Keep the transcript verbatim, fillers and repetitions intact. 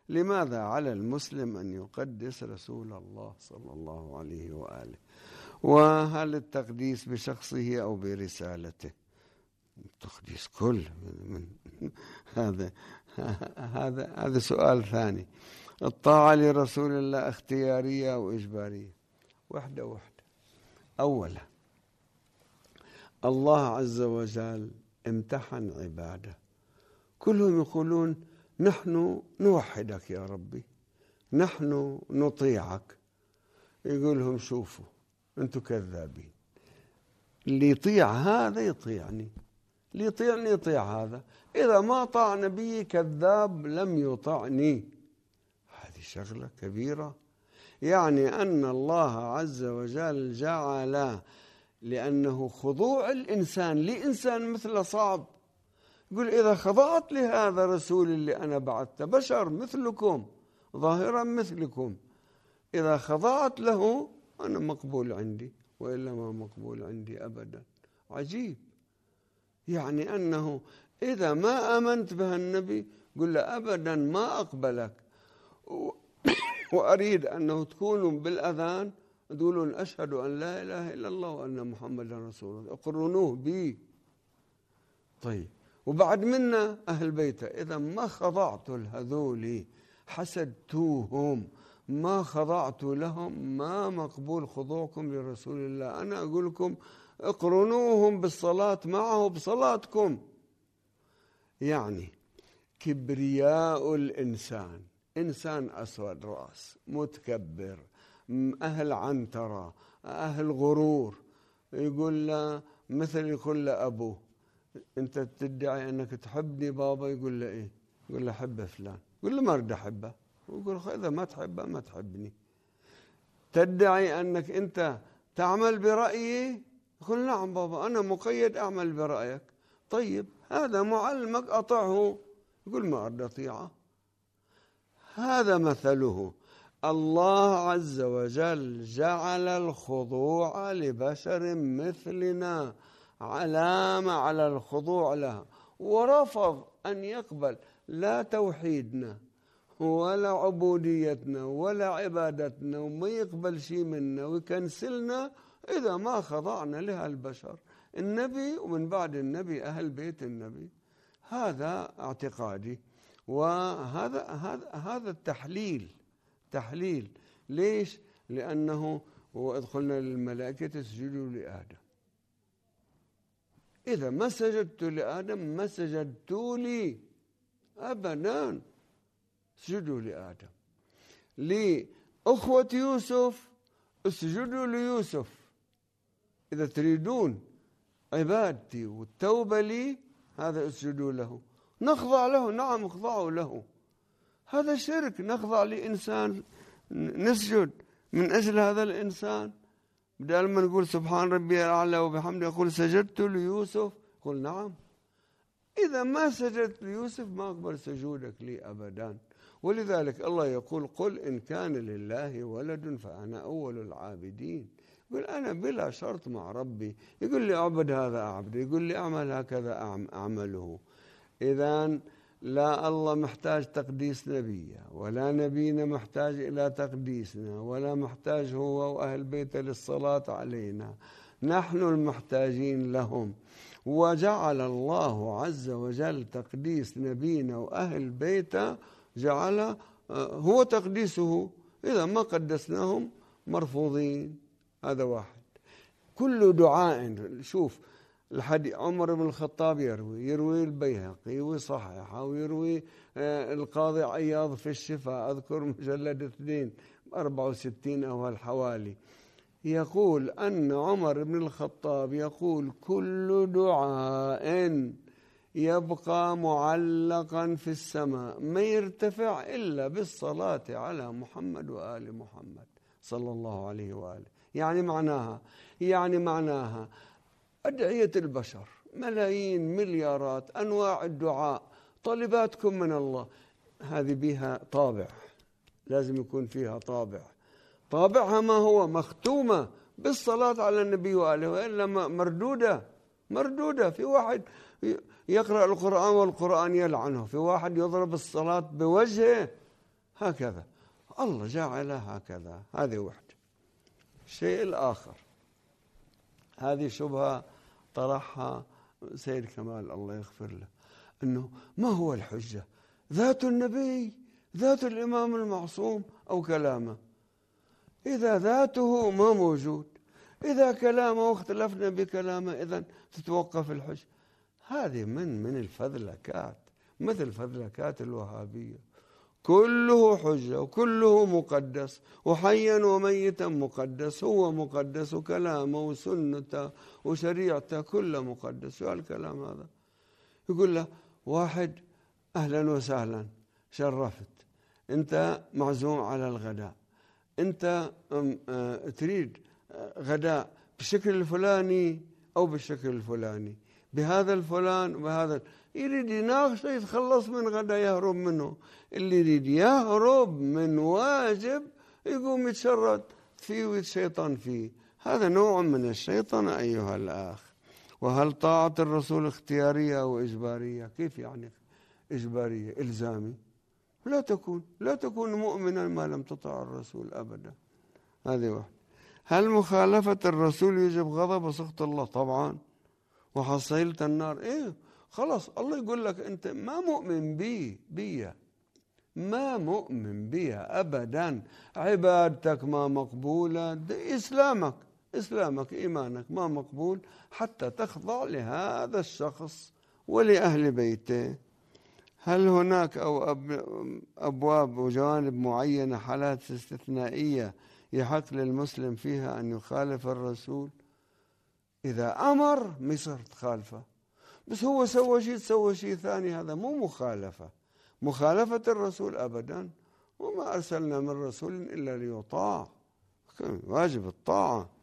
لماذا على المسلم أن يقدس رسول الله صلى الله عليه وآله؟ وهل التقديس بشخصه أو برسالته؟ التقديس كل من هذا هذا هذا سؤال ثاني. الطاعة لرسول الله اختيارية أو إجبارية؟ وحدة وحدة. أولا، الله عز وجل امتحن عباده، كلهم يقولون نحن نوحدك يا ربي، نحن نطيعك. يقول لهم شوفوا أنتم كذابين، اللي يطيع هذا يطيعني، اللي يطيعني يطيع هذا، إذا ما طاع نبي كذاب لم يطعني. هذه شغلة كبيرة. يعني أن الله عز وجل جعل، لأنه خضوع الإنسان لإنسان مثله صعب. يقول إذا خضعت لهذا الرسول اللي أنا بعثته، بشر مثلكم ظاهرا مثلكم، إذا خضعت له أنا مقبول عندي، وإلا ما مقبول عندي أبدا. عجيب. يعني أنه إذا ما آمنت بها النبي قل له أبدا ما أقبلك، وأريد أنه تكونوا بالأذان تقولون أشهد أن لا إله إلا الله وأن محمدا رسول الله، اقرنوه بي. طيب، وبعد منا أهل بيته، إذا ما خضعت لهذولي حسدتوهم، ما خضعت لهم، ما مقبول خضوعكم لرسول الله. أنا أقول لكم اقرنوهم بالصلاة معه بصلاتكم. يعني كبرياء الإنسان، إنسان أسود رأس متكبر أهل عنترة أهل غرور، يقول له مثل يقول له أبوه أنت تدعي أنك تحبني بابا، يقول له إيه؟ يقول له حب فلان، يقول له ما أريد أحبه، يقول إذا ما تحبه ما تحبني. تدعي أنك أنت تعمل برأيي، يقول نعم بابا أنا مقيد أعمل برأيك. طيب هذا معلمك أطعه، يقول ما أريد أطيعه. هذا مثله. الله عز وجل جعل الخضوع لبشر مثلنا علامة على الخضوع لها، ورفض أن يقبل لا توحيدنا ولا عبوديتنا ولا عبادتنا، وما يقبل شيء منا ويكنسلنا إذا ما خضعنا لها البشر، النبي ومن بعد النبي أهل بيت النبي. هذا اعتقادي. وهذا هذا هذا التحليل تحليل. ليش؟ لأنه وإذ قلنا للملائكة اسجدوا لآدم، إذا ما سجدت لآدم ما سجدتوا لي أبدا. اسجدوا لآدم. لأخوة يوسف اسجدوا ليوسف. إذا تريدون عبادتي والتوبة لي هذا اسجدوا له. نخضع له، نعم اخضعوا له. هذا شرك، نخضع لإنسان نسجد من أجل هذا الإنسان، بدل ما نقول سبحان ربي الأعلى وبحمده يقول سجدت ليوسف، قل نعم. إذا ما سجدت ليوسف ما أقبل سجودك لي أبدا. ولذلك الله يقول قل إن كان لله ولد فأنا أول العابدين. يقول أنا بلا شرط مع ربي، يقول لي أعبد هذا أعبد، يقول لي أعمل هكذا أعمله. إذن لا الله محتاج تقديس نبيه، ولا نبينا محتاج إلى تقديسنا، ولا محتاج هو وأهل بيته للصلاة علينا، نحن المحتاجين لهم. وجعل الله عز وجل تقديس نبينا وأهل بيته، جعل هو تقديسه، إذا ما قدسناهم مرفوضين. هذا واحد. كل دعاء، شوف الحديث عمر بن الخطاب يروي يروي البيهقي ويصححه، ويروي القاضي عياض في الشفاء، أذكر مجلد اثنين أربعة وستين أو الحوالي، يقول أن عمر بن الخطاب يقول كل دعاء يبقى معلقا في السماء ما يرتفع إلا بالصلاة على محمد وآل محمد صلى الله عليه وآله. يعني معناها يعني معناها أدعية البشر ملايين مليارات أنواع الدعاء، طلباتكم من الله، هذه بها طابع، لازم يكون فيها طابع. طابعها ما هو؟ مختومة بالصلاة على النبي وآله، وإلا مردودة مردودة. في واحد يقرأ القرآن والقرآن يلعنه، في واحد يضرب الصلاة بوجهه هكذا الله جعلها هكذا. هذه وحدة. الشيء الآخر، هذه شبهة طرحها سيد كمال الله يغفر له، أنه ما هو الحجة؟ ذات النبي، ذات الإمام المعصوم، أو كلامه؟ إذا ذاته ما موجود، إذا كلامه اختلفنا بكلامه، إذن تتوقف الحجة. هذه من من الفذلكات، مثل فذلكات الوهابية. كله حجة وكله مقدس، وحيا وميتا مقدس، هو مقدس وكلامه وسنته وشريعته كله مقدس. شو هالكلام هذا؟ يقول له واحد أهلا وسهلا، شرفت، أنت معزوم على الغداء، أنت تريد غداء بالشكل الفلاني أو بالشكل الفلاني، بهذا الفلان وبهذا، يريد يناقشه يتخلص من غدا يهرب منه. اللي يريد يهرب من واجب يقوم يتشرد فيه ويتشيطن فيه. هذا نوع من الشيطنة أيها الأخ. وهل طاعة الرسول اختيارية أو إجبارية؟ كيف يعني إجبارية؟ إلزامي؟ لا تكون لا تكون مؤمنا ما لم تطع الرسول أبدا. هذه واحد. هل مخالفة الرسول يجب غضب وسخط الله؟ طبعا. وحصيلة النار، إيه خلاص الله يقول لك أنت ما مؤمن بي بي ما مؤمن بيها أبدا، عبادتك ما مقبولة، إسلامك إسلامك إيمانك ما مقبول حتى تخضع لهذا الشخص ولأهل بيته. هل هناك أو أبواب وجوانب معينة، حالات استثنائية يحق للمسلم فيها أن يخالف الرسول؟ إذا أمر ما يصير تخالفه، بس هو سوى شيء سوى شيء ثاني، هذا مو مخالفة. مخالفة الرسول أبدا، وما أرسلنا من رسول إلا ليطاع، واجب الطاعة.